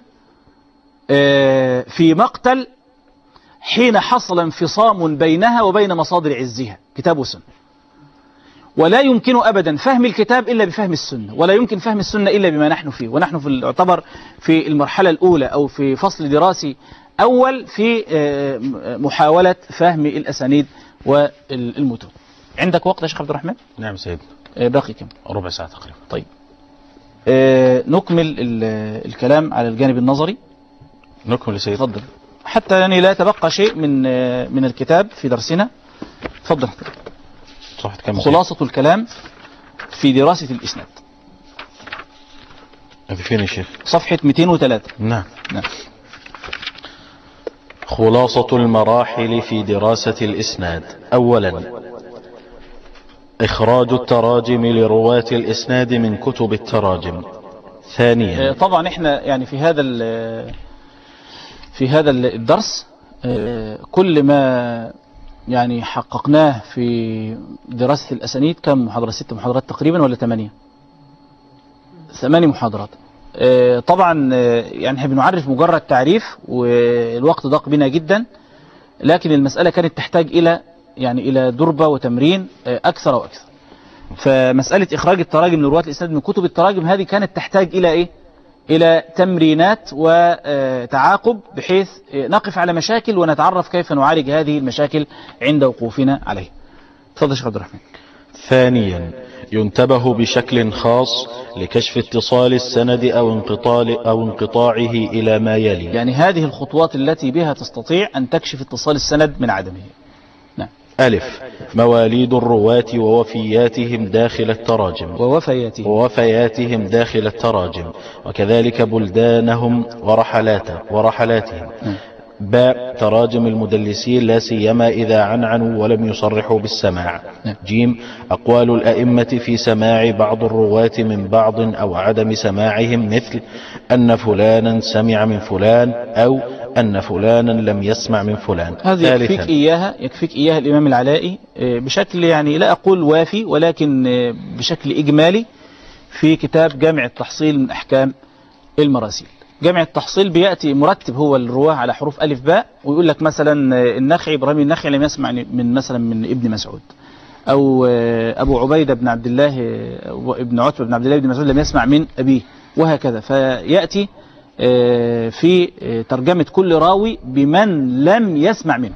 في مقتل حين حصل انفصام بينها وبين مصادر عزها، كتاب وسنة. ولا يمكن أبدا فهم الكتاب إلا بفهم السنة، ولا يمكن فهم السنة إلا بما نحن فيه. ونحن يعتبر في المرحلة الأولى أو في فصل دراسي أول في محاولة فهم الأسانيد والمتون. عندك وقت يا شيخ عبد الرحمن؟ نعم سيد. باقي كم؟ ربع ساعة تقريبا. طيب نكمل الكلام على الجانب النظري. نكمل سيد. تفضل، حتى يعني لا يتبقى شيء من الكتاب في درسنا. تفضل. صفحة كم؟ خلاصة الكلام في دراسة الإسناد. هذه فين يا شيخ؟ صفحة 203. نعم. خلاصة المراحل في دراسة الإسناد. أولا إخراج التراجم لرواة الإسناد من كتب التراجم. ثانيا طبعا احنا يعني في هذا الدرس كل ما يعني حققناه في دراسة الأسانيد كم محاضرة؟ 6 محاضرات تقريبا ولا 8؟ 8 محاضرات. طبعا يعني احنا بنعرف مجرد تعريف والوقت ضاق بنا جدا، لكن المسألة كانت تحتاج إلى دربة وتمرين أكثر وأكثر. فمسألة إخراج التراجم لرواة الإسناد من كتب التراجم هذه كانت تحتاج إلى إيه؟ إلى تمرينات وتعاقب بحيث نقف على مشاكل ونتعرف كيف نعالج هذه المشاكل عند وقوفنا عليها. تفضل شيخ عبد الرحمن. ثانيا، ينتبه بشكل خاص لكشف اتصال السند أو انقطاعه إلى ما يلي. يعني هذه الخطوات التي بها تستطيع أن تكشف اتصال السند من عدمه. نعم. ألف، مواليد الرواة ووفياتهم داخل التراجم ووفياتهم داخل التراجم، وكذلك بلدانهم ورحلاتهم. باء، تراجم المدلسين لا سيما إذا عنعنوا ولم يصرحوا بالسماع. جيم، أقوال الأئمة في سماع بعض الرواة من بعض أو عدم سماعهم، مثل أن فلانا سمع من فلان أو أن فلانا لم يسمع من فلان. هذه يكفيك إياها الإمام العلائي بشكل يعني لا أقول وافي ولكن بشكل إجمالي في كتاب جامع التحصيل من أحكام المراسيل. جامع التحصيل بيأتي مرتب هو الرواه على حروف ألف باء، ويقول لك مثلا النخعي إبراهيم النخعي لم يسمع من ابن مسعود، أو أبو عبيدة بن عبد الله ابن عتبة بن عبد الله بن مسعود لم يسمع من أبيه، وهكذا. فيأتي في ترجمة كل راوي بمن لم يسمع منه،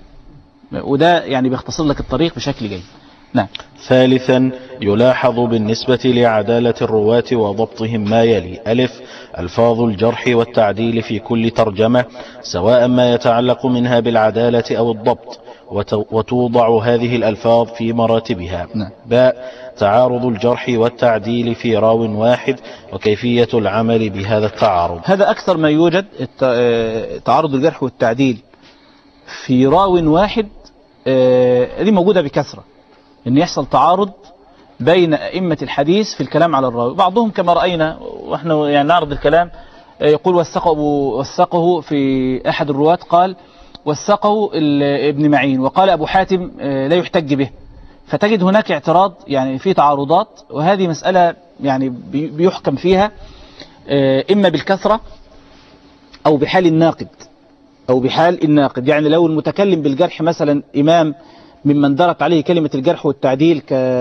وده يعني بيختصر لك الطريق بشكل جيد. نعم. ثالثا، يلاحظ بالنسبة لعدالة الرواة وضبطهم ما يلي: ألف، ألفاظ الجرح والتعديل في كل ترجمة، سواء ما يتعلق منها بالعدالة أو الضبط، وتوضع هذه الألفاظ في مراتبها. باء، تعارض الجرح والتعديل في راو واحد وكيفية العمل بهذا التعارض. هذا أكثر ما يوجد، تعارض الجرح والتعديل في راو واحد، دي موجودة بكثرة، إن يحصل تعارض بين أئمة الحديث في الكلام على الراوي. بعضهم كما رأينا وإحنا يعني نعرض الكلام يقول وثقه في أحد الرواة، قال وثقه ابن معين، وقال أبو حاتم لا يحتج به. فتجد هناك اعتراض، يعني في تعارضات، وهذه مسألة يعني بيحكم فيها إما بالكثرة أو بحال الناقد. يعني لو المتكلم بالجرح مثلا إمام ممن درت عليه كلمة الجرح والتعديل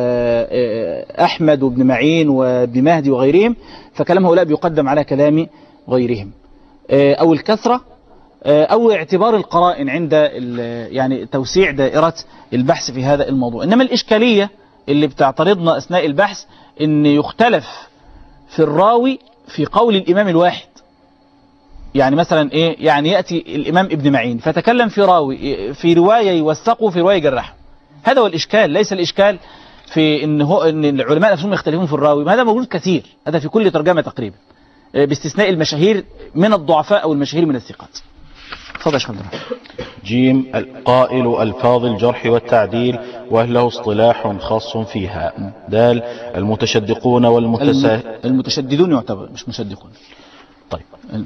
كأحمد وابن معين وابن مهدي وغيرهم، فكلام هؤلاء بيقدم على كلام غيرهم، أو الكثرة أو اعتبار القرائن عند يعني توسيع دائرة البحث في هذا الموضوع. إنما الإشكالية اللي بتعترضنا أثناء البحث إن يختلف في الراوي في قول الإمام الواحد. يعني مثلا إيه؟ يعني يأتي الإمام ابن معين فتكلم في راوي في رواية يوثقه في رواية يجرحه. هذا هو الإشكال، ليس الإشكال في إن العلماء نفسهم يختلفون في الراوي، هذا موجود كثير، هذا في كل ترجمة تقريبا، باستثناء المشاهير من الضعفاء أو المشاهير من الثقات. تفضل يا شيخ عبد الرحمن. جيم، القائل ألفاظ الجرح والتعديل وهل له اصطلاح خاص فيها. دال، المتشدقون المتشددون يعتبر مش مشدقون. طيب،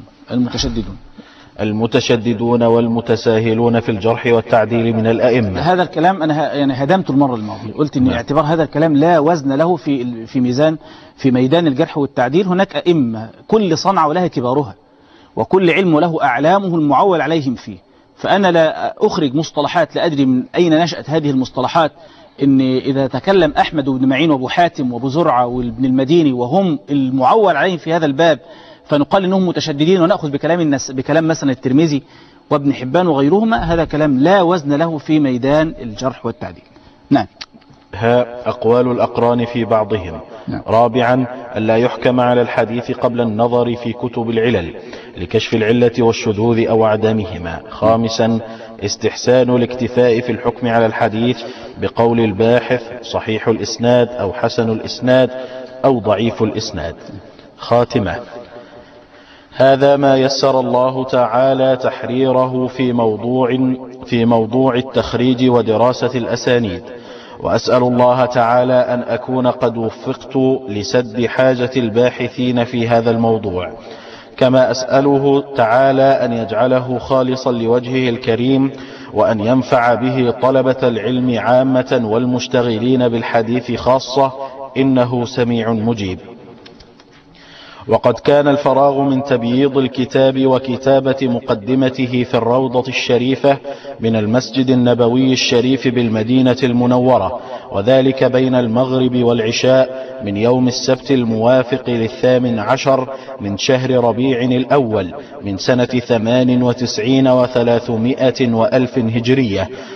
المتشددون والمتساهلون في الجرح والتعديل من الأئمة. هذا الكلام أنا يعني هدمته المرة الماضية، قلت إن اعتبار هذا الكلام لا وزن له في ميدان الجرح والتعديل. هناك أئمة كل صنعة ولها كبارها، وكل علم له أعلامه المعول عليهم فيه. فأنا لا أخرج مصطلحات لا أدري من أين نشأت هذه المصطلحات، إن إذا تكلم أحمد وابن معين وابو حاتم وابو زرعة وابن المديني وهم المعول عليهم في هذا الباب فنقال إنهم متشددين، ونأخذ بكلام مثلا الترمذي وابن حبان وغيرهما، هذا كلام لا وزن له في ميدان الجرح والتعديل. نعم. أقوال الأقران في بعضهم. نعم. رابعا، ألا يحكم على الحديث قبل النظر في كتب العلل لكشف العلة والشذوذ أو عدمهما. خامسا، استحسان الاكتفاء في الحكم على الحديث بقول الباحث صحيح الإسناد أو حسن الإسناد أو ضعيف الإسناد. خاتمة. هذا ما يسر الله تعالى تحريره في موضوع التخريج ودراسة الأسانيد، وأسأل الله تعالى أن أكون قد وفقت لسد حاجة الباحثين في هذا الموضوع، كما أسأله تعالى أن يجعله خالصا لوجهه الكريم، وأن ينفع به طلبة العلم عامة والمشتغلين بالحديث خاصة، إنه سميع مجيب. وقد كان الفراغ من تبييض الكتاب وكتابة مقدمته في الروضة الشريفة من المسجد النبوي الشريف بالمدينة المنورة، وذلك بين المغرب والعشاء من يوم السبت الموافق 18 من شهر ربيع الأول من سنة 98 و300 وألف هجرية،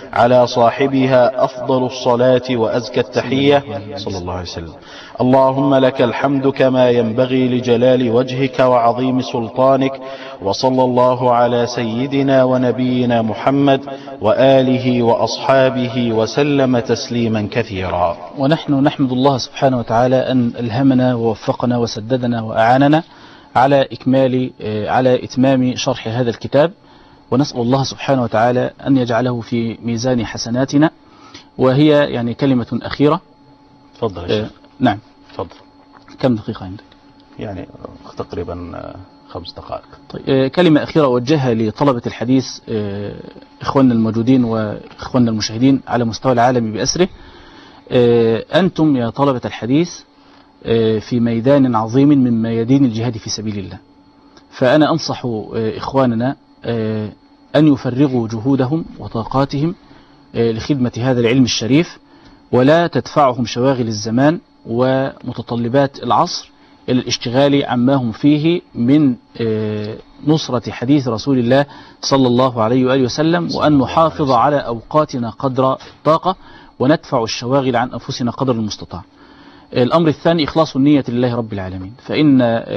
على صاحبها أفضل الصلاة وأزكى التحية صلى الله عليه وسلم. اللهم لك الحمد كما ينبغي لجلال وجهك وعظيم سلطانك، وصلى الله على سيدنا ونبينا محمد وآله وأصحابه وسلم تسليما كثيرا. ونحن نحمد الله سبحانه وتعالى أن ألهمنا ووفقنا وسددنا وأعاننا على إتمام شرح هذا الكتاب، ونسأل الله سبحانه وتعالى أن يجعله في ميزان حسناتنا. وهي يعني كلمة أخيرة. تفضل يا شيخ. نعم تفضل. كم دقيقة عندك؟ يعني تقريبا 5 دقائق. طيب، كلمة أخيرة أوجهها لطلبة الحديث، إخواننا الموجودين وإخواننا المشاهدين على مستوى العالم بأسره. أنتم يا طلبة الحديث في ميدان عظيم من ميادين الجهاد في سبيل الله، فأنا أنصح إخواننا أن يفرغوا جهودهم وطاقاتهم لخدمة هذا العلم الشريف، ولا تدفعهم شواغل الزمان ومتطلبات العصر إلى الاشتغال عما هم فيه من نصرة حديث رسول الله صلى الله عليه وآله وسلم، وأن نحافظ على أوقاتنا قدر الطاقة وندفع الشواغل عن أنفسنا قدر المستطاع. الأمر الثاني إخلاص النية لله رب العالمين، فإن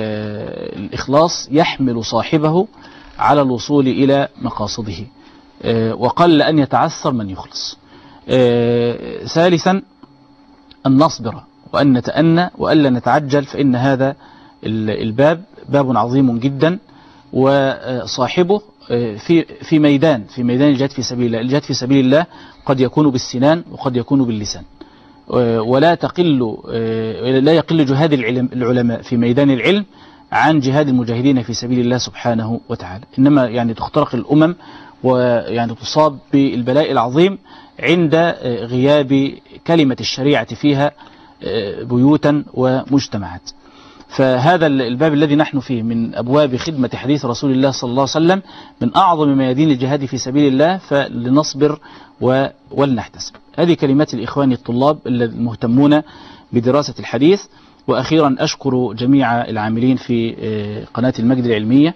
الإخلاص يحمل صاحبه على الوصول إلى مقاصده، وقل أن يتعثر من يخلص. ثالثا أن نصبر وأن نتأنى وألا نتعجل، فإن هذا الباب باب عظيم جدا، وصاحبه في ميدان الجهاد في سبيل الله. الجهاد في سبيل الله قد يكون بالسنان وقد يكون باللسان، لا يقل جهاد العلماء في ميدان العلم عن جهاد المجاهدين في سبيل الله سبحانه وتعالى. إنما يعني تخترق الأمم ويعني تصاب بالبلاء العظيم عند غياب كلمة الشريعة فيها بيوتا ومجتمعات. فهذا الباب الذي نحن فيه من أبواب خدمة حديث رسول الله صلى الله عليه وسلم من أعظم ميادين الجهاد في سبيل الله، فلنصبر ولنحتسب. هذه كلمات الإخوان الطلاب المهتمون بدراسة الحديث. وأخيرا أشكر جميع العاملين في قناة المجد العلمية،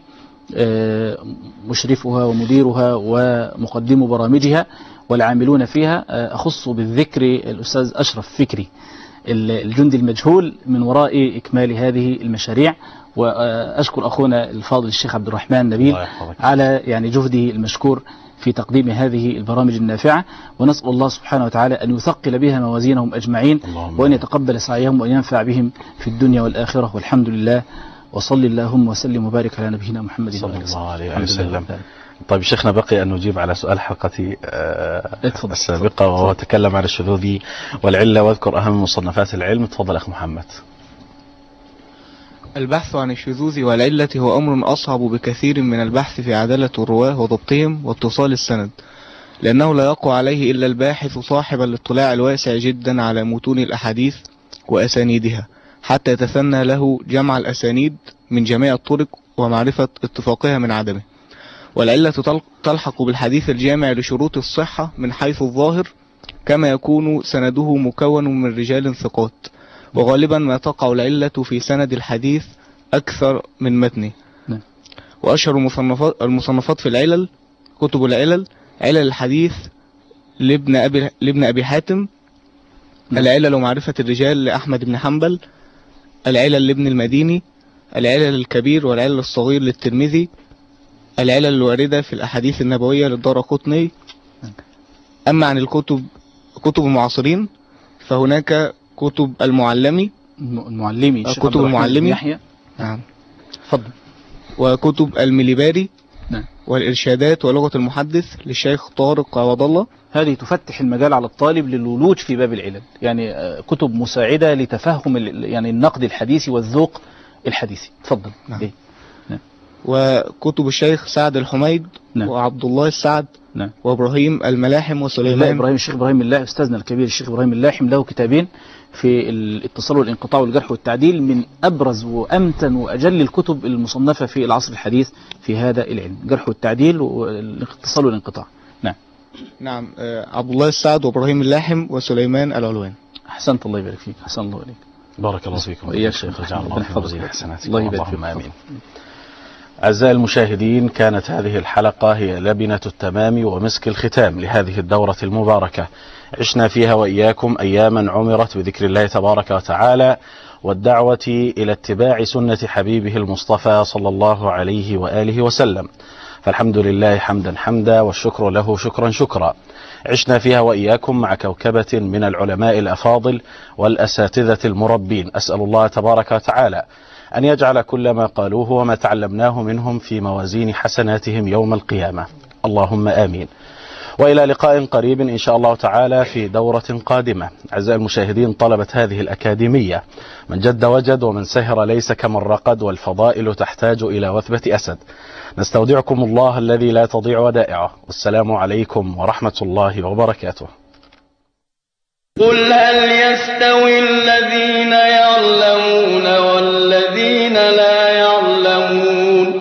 مشرفها ومديرها ومقدم برامجها والعاملون فيها. أخص بالذكر الأستاذ أشرف فكري الجندي المجهول من وراء إكمال هذه المشاريع، وأشكر أخونا الفاضل الشيخ عبد الرحمن نبيل على يعني جهده المشكور في تقديم هذه البرامج النافعة، ونسأل الله سبحانه وتعالى أن يثقل بها موازينهم أجمعين، وأن يتقبل سعيهم وأن ينفع بهم في الدنيا والآخرة، والحمد لله. وصل اللهم وسلم وبارك على نبينا محمد صلى الله عليه وسلم. طيب شيخنا، بقي أن نجيب على سؤال حلقتي السابقة، وهو تكلم عن الشذوذ والعلة، واذكر أهم مصنفات العلم. تفضل أخ محمد. البحث عن الشذوذ والعلة هو أمر أصعب بكثير من البحث في عدالة الرواه وضبطهم واتصال السند، لأنه لا يقع عليه إلا الباحث صاحب الاطلاع الواسع جدا على متون الأحاديث وأسانيدها، حتى يتثنى له جمع الأسانيد من جميع الطرق ومعرفة اتفاقها من عدمه. والعلة تلحق بالحديث الجامع لشروط الصحة من حيث الظاهر، كما يكون سنده مكون من رجال ثقات، وغالبا ما تقع العلة في سند الحديث أكثر من متنه. وأشهر المصنفات في العلل كتب العلل: علل الحديث لابن أبي حاتم، العلل ومعرفة الرجال لأحمد بن حنبل، العلل لابن المديني، العلل الكبير والعلل الصغير للترمذي، العلل الواردة في الأحاديث النبوية للدارقطني. أما عن كتب المعاصرين فهناك كتب المعلمي، كتب المعلمي يحيى، نعم تفضل، وكتب المليباري، نعم، والإرشادات ولغة المحدث للشيخ طارق عوض الله. هذه تفتح المجال على الطالب للولوج في باب العلل، يعني كتب مساعدة لتفهم يعني النقد الحديثي والذوق الحديثي. تفضل. نعم. نعم. وكتب الشيخ سعد الحميد، نعم، وعبد الله السعد، نعم، وإبراهيم الملاحم وسليمان. الشيخ إبراهيم اللاحم أستاذنا الكبير الشيخ إبراهيم اللاحم له كتابين في الاتصال والانقطاع والجرح والتعديل، من أبرز وأمتن وأجل الكتب المصنفة في العصر الحديث في هذا العلم، الجرح والتعديل والاتصال والانقطاع. نعم. نعم. عبد الله السعد وإبراهيم اللاحم وسليمان العلوان. أحسنت، الله يبارك فيك. أحسن الله إليك. بارك الله فيكم. وإياك شيخ. رجع الله في مزيد حسناتكم. الله يبارك فيك. آمين. أعزائي المشاهدين، كانت هذه الحلقة هي لبنة التمام ومسك الختام لهذه الدورة المباركة، عشنا فيها وإياكم أياما عمرت بذكر الله تبارك وتعالى والدعوة إلى اتباع سنة حبيبه المصطفى صلى الله عليه وآله وسلم، فالحمد لله حمدا حمدا والشكر له شكرا شكرا. عشنا فيها وإياكم مع كوكبة من العلماء الأفاضل والأساتذة المربين، أسأل الله تبارك وتعالى أن يجعل كل ما قالوه وما تعلمناه منهم في موازين حسناتهم يوم القيامة، اللهم آمين. وإلى لقاء قريب إن شاء الله تعالى في دورة قادمة. أعزائي المشاهدين، طلبة هذه الأكاديمية، من جد وجد ومن سهر ليس كمن رقد، والفضائل تحتاج إلى وثبة أسد. نستودعكم الله الذي لا تضيع ودائعه، والسلام عليكم ورحمة الله وبركاته. قل هل يستوي الذين يعلمون والذين لا يعلمون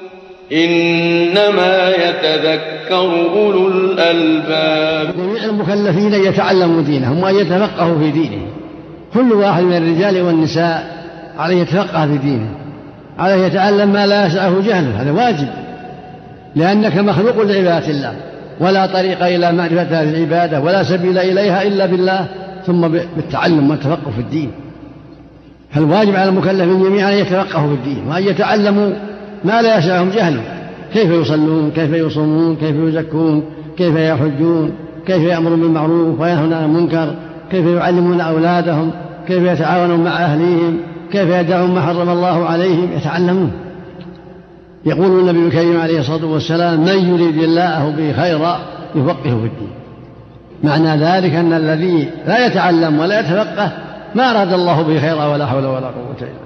إنما يتذكر أولو الألباب. جميع المكلفين يتعلموا دينهم وأن يتفقهوا في دينهم، كل واحد من الرجال والنساء عليه يتفقه في دينه، عليه يتعلم ما لا يسعه جهله، هذا واجب، لأنك مخلوق لعبادة الله، ولا طريق إلى معرفة هذه العبادة ولا سبيل إليها إلا بالله، ثم بالتعلم والتفقه في الدين. فالواجب على المكلفين جميعا أن يتفقهوا في الدين وأن يتعلموا ما لا يسعهم جهله، كيف يصلون، كيف يصومون، كيف يزكون، كيف يحجون، كيف يأمرون بالمعروف وينهون عن المنكر، كيف يعلمون أولادهم، كيف يتعاونون مع أهليهم، كيف يدعون ما حرم الله عليهم، يتعلمون. يقول النبي الكريم عليه الصلاة والسلام: من يريد الله به خيرا يفقهه في الدين. معنى ذلك أن الذي لا يتعلم ولا يتفقه ما أراد الله به خيرا ولا حول ولا قوة إلا بالله.